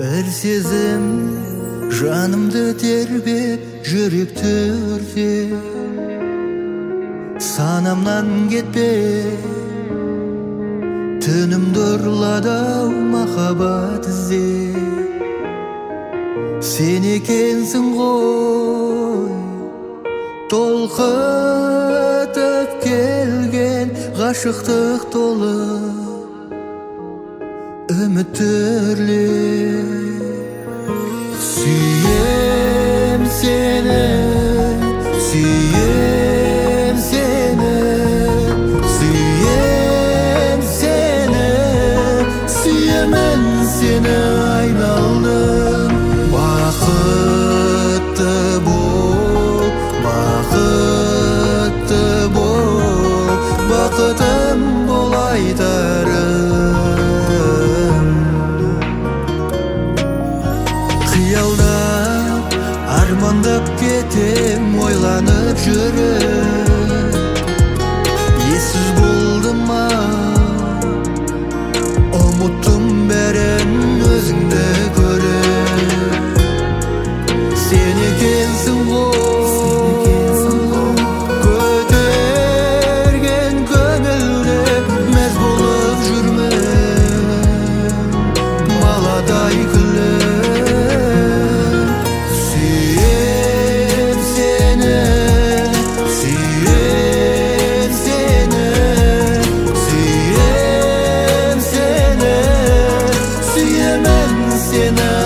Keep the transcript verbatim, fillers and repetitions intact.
Бір сезім жанымды тербеп, жүректі өртеп, санамнан кетпе. Түнімді ұрлады-ау махаббат ізде. Сен екенсің ғой толқытып келген ғашықтық толы үміттерлер. Сүйем сені, сүйем сені, сүйем сені, сүйемін сені айналдым. Бақытты бол, бақытты бол, бақытым бол айтарым. Қиялдап, армандап кетем, ойланып жүріп. Ессіз болды ма, ұмыттым бәрін өзіңді көріп. Сен екенсің ғой көтерген көңілді, мәз болып жүрмін баладай күліп. Сүйем сені, сүйем сені, сүйем сені, сүйемін сені